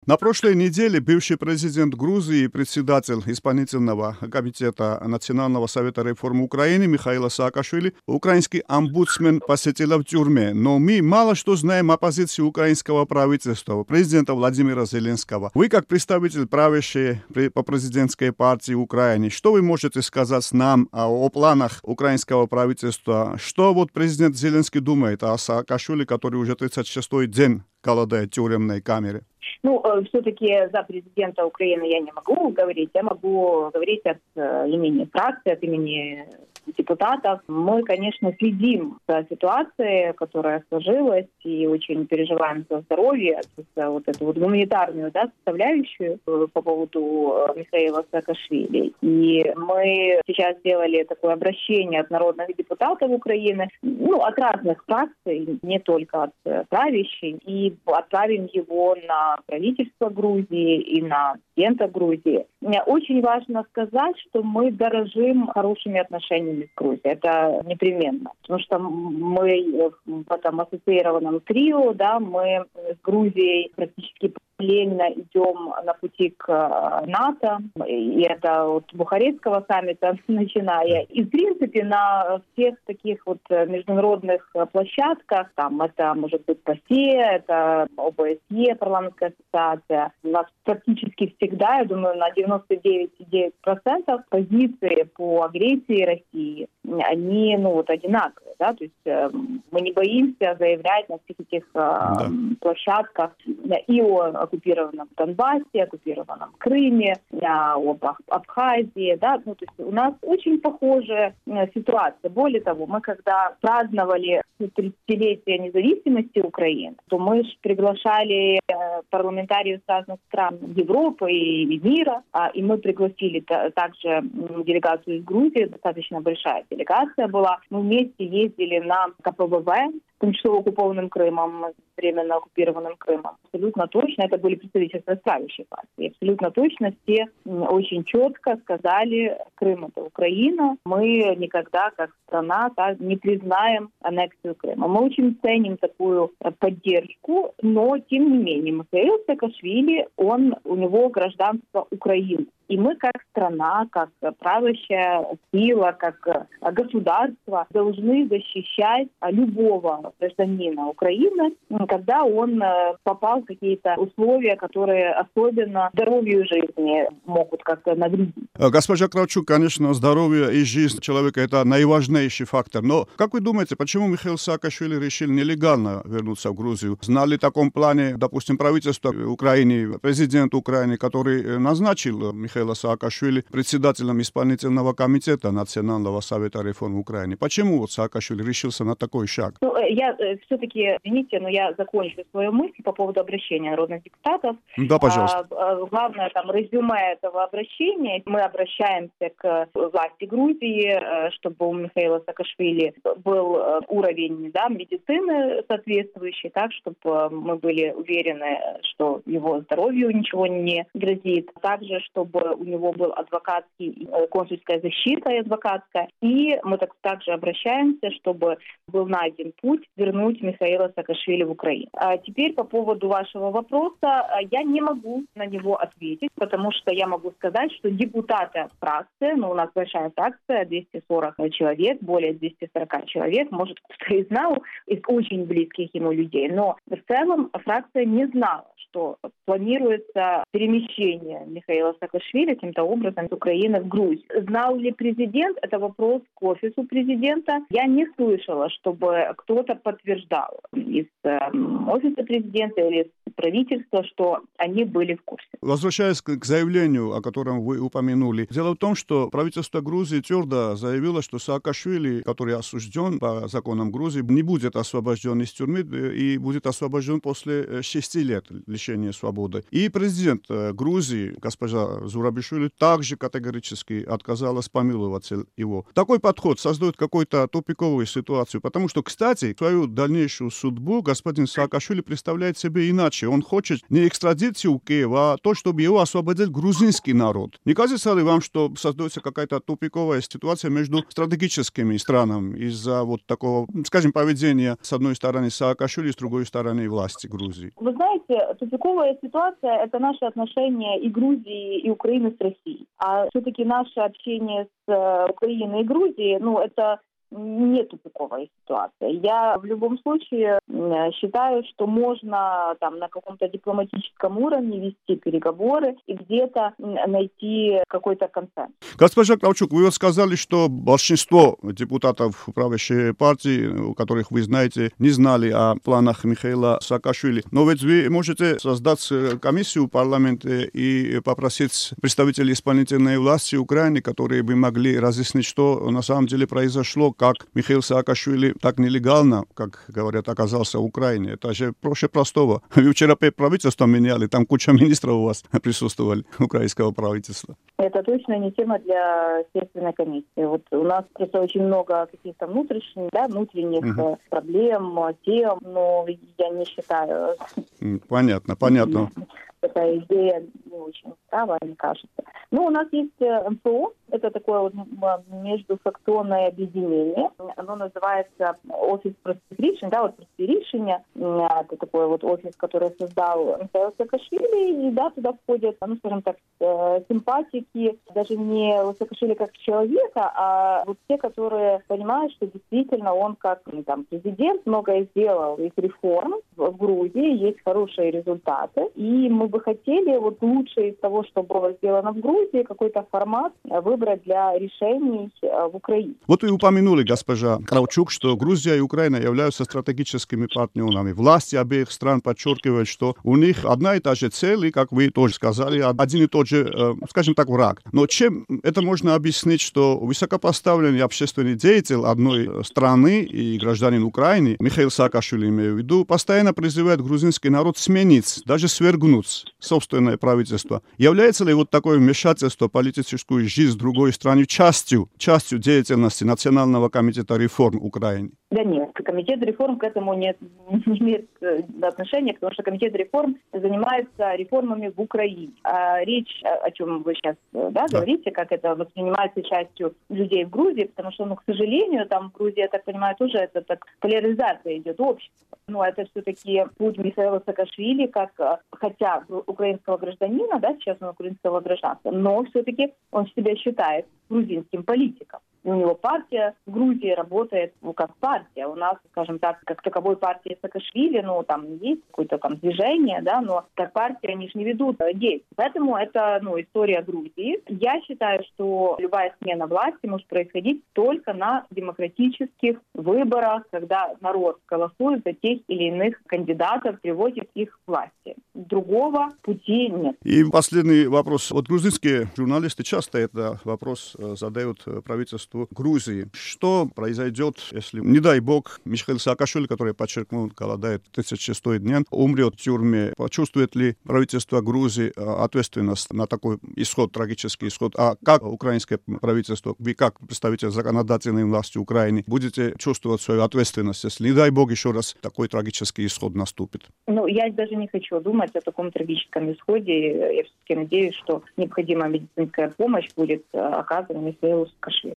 На прошлой неделе бывший президент Грузии и председатель исполнительного комитета Национального совета реформ Украины Михаил Саакашвили, украинский омбудсмен, посетила в тюрьме. Но мы мало что знаем о позиции украинского правительства, президента Владимира Зеленского. Вы, как представитель правящей по президентской партии Украины, что вы можете сказать нам о планах украинского правительства? Что вот президент Зеленский думает о Саакашвили, который уже 36-й день голодает в тюремной камере? Все-таки за президента Украины я не могу говорить. Я могу говорить от имени фракции, от имени депутатов. Мы, конечно, следим за ситуацией, которая сложилась, и очень переживаем за здоровье, за вот эту вот гуманитарную составляющую по поводу Михаила Саакашвили. И мы сейчас сделали такое обращение от народных депутатов Украины, от разных фракций, не только от правящей, и отправим его на правительство Грузии и на президента Грузии. Мне очень важно сказать, что мы дорожим хорошими отношениями с Грузией. Это непременно. Потому что мы в этом ассоциированном трио, мы с Грузией практически параллельно идем на пути к НАТО. И это от Бухарестского саммита начиная. И, в принципе, на всех таких вот международных площадках, это может быть ПАСЕ, это ОБСЕ, парламентская ассоциация, у нас практически всегда, я думаю, на 99,9% позиции по агрессии России, они одинаковые. То есть мы не боимся заявлять на всех этих площадках и о оккупированном Донбассе, оккупированном Крыме, об Абхазии. То есть у нас очень похожая ситуация. Более того, мы когда праздновали 30-летие независимости Украины, то мы же приглашали парламентариев разных стран Европы и мира, и мы пригласили также делегацию из Грузии, достаточно большая делегация была. Мы вместе ездили на КПВВ, тимчасово оккупованным Крымом, временно оккупированным Крымом. Абсолютно точно, это были представительства правящей партии. Абсолютно точно все очень четко сказали: Крым — это Украина, мы никогда как страна не признаем аннексию Крыма. Мы очень ценим такую поддержку, но тем не менее Михаил Саакашвили, у него гражданство Украины. И мы как страна, как правящая сила, как государство должны защищать любого гражданина Украины, когда он попал в какие-то условия, которые особенно здоровью жизни могут как-то навредить. Госпожа Кравчук, конечно, здоровье и жизнь человека — это наиважнейший фактор. Но как вы думаете, почему Михаил Саакашвили решил нелегально вернуться в Грузию? Знали в таком плане, допустим, правительство Украины, президент Украины, который назначил Михаила Саакашвили председателем исполнительного комитета Национального совета реформ Украины? Почему Саакашвили решился на такой шаг? Я все-таки, извините, но я закончу свою мысль по поводу обращения народных депутатов. Да, пожалуйста. Главное, резюме этого обращения. Мы обращаемся к власти Грузии, чтобы у Михаила Саакашвили был уровень медицины соответствующий, так, чтобы мы были уверены, что его здоровью ничего не грозит. Также, чтобы у него был адвокатский, консульская защита и адвокатская. И мы также обращаемся, чтобы был найден путь вернуть Михаила Саакашвили в Украину. А теперь по поводу вашего вопроса я не могу на него ответить, потому что я могу сказать, что депутаты фракции, у нас большая фракция, 240 человек, более 240 человек, может, кто-то и знал из очень близких ему людей, но в целом фракция не знала, что планируется перемещение Михаила Саакашвили каким-то образом с Украины в Грузию. Знал ли президент? Это вопрос к офису президента. Я не слышала, чтобы кто-то подтверждал из офиса президента или из правительства, что они были в курсе. Возвращаясь к заявлению, о котором вы упомянули, дело в том, что правительство Грузии твердо заявило, что Саакашвили, который осужден по законам Грузии, не будет освобожден из тюрьмы и будет освобожден после 6 лет лишения свободы. И президент Грузии, госпожа Зурабишвили, также категорически отказалась помиловать его. Такой подход создает какую-то тупиковую ситуацию, потому что, кстати, свою дальнейшую судьбу господин Саакашвили представляет себе иначе, задачи. Он хочет не экстрадицию Киева, а то, чтобы его освободил грузинский народ. Не кажется ли вам, что создается какая-то тупиковая ситуация между стратегическими странами из-за вот такого, скажем, поведения с одной стороны Саакашвили, с другой стороны власти Грузии? Вы знаете, тупиковая ситуация – это наши отношения и Грузии, и Украины с Россией. А все-таки наше общение с Украиной и Грузией, это не тупиковая ситуация. Я в любом случае считаю, что можно там на каком-то дипломатическом уровне вести переговоры и где-то найти какой-то консенсус. Госпожа Кравчук, вы вот сказали, что большинство депутатов правящей партии, у которых вы знаете, не знали о планах Михаила Саакашвили. Но ведь вы можете создать комиссию в парламенте и попросить представителей исполнительной власти Украины, которые бы могли разъяснить, что на самом деле произошло, как Михаил Саакашвили так нелегально, как говорят, оказался в Украине. Это же проще простого. Вы вчера правительство меняли, там куча министров у вас присутствовали, украинского правительства. Это точно не тема для следственной комиссии. Вот у нас просто очень много каких-то внутренних проблем, тем, но я не считаю... Понятно. Эта идея не очень здравая, мне кажется. У нас есть МФО, это такое вот междуфракционное объединение. Оно называется офис простых решений, простые решения. Это такой вот офис, который создал Михаил Саакашвили. И туда входят, скажем так, симпатики, даже не Саакашвили как человека, а вот те, которые понимают, что действительно он как президент многое сделал из реформ в Грузии, есть хорошие результаты. И мы бы хотели лучше из того, что было сделано в Грузии, какой-то формат выбрать для решений в Украине. Вот вы упомянули, госпожа Кравчук, что Грузия и Украина являются стратегическими партнерами. Власти обеих стран подчеркивают, что у них одна и та же цель, и, как вы тоже сказали, один и тот же, скажем так, враг. Но чем это можно объяснить, что высокопоставленный общественный деятель одной страны и гражданин Украины, Михаил Саакашвили, имею в виду, постоянно призывает грузинский народ сменить, даже свергнуть собственное правительство. Является ли вот такое вмешательство в политическую жизнь другой страны частью деятельности Национального комитета реформ Украины? Да нет, комитет реформ к этому не имеет отношения, потому что комитет реформ занимается реформами в Украине. А речь, о чем вы сейчас говорите, как это воспринимается частью людей в Грузии, потому что, к сожалению, там в Грузии, я так понимаю, тоже это так поляризация идет общества. Но это все-таки путь Михаила Саакашвили, хотя украинского гражданина, сейчас он украинского гражданства, но все-таки он себя считает грузинским политиком. И у него партия в Грузии работает как партия. У нас, скажем так, как таковой партии Саакашвили, там есть какое-то движение, но как партия они же не ведут действий. Поэтому это, история Грузии. Я считаю, что любая смена власти может происходить только на демократических выборах, когда народ голосует за тех или иных кандидатов, приводит их к власти. Другого пути нет. И последний вопрос. Вот грузинские журналисты часто этот вопрос задают правительству Грузии. Что произойдет, если, не дай бог, Михаил Саакашвили, который, подчеркнул, голодает 36-й день, умрет в тюрьме? Почувствует ли правительство Грузии ответственность на такой исход, трагический исход? А как украинское правительство, вы как представитель законодательной власти Украины, будете чувствовать свою ответственность, если, не дай бог, еще раз такой трагический исход наступит? Я даже не хочу думать о таком трагическом исходе. Я все-таки надеюсь, что необходимая медицинская помощь будет оказана Михаилу Саакашвили.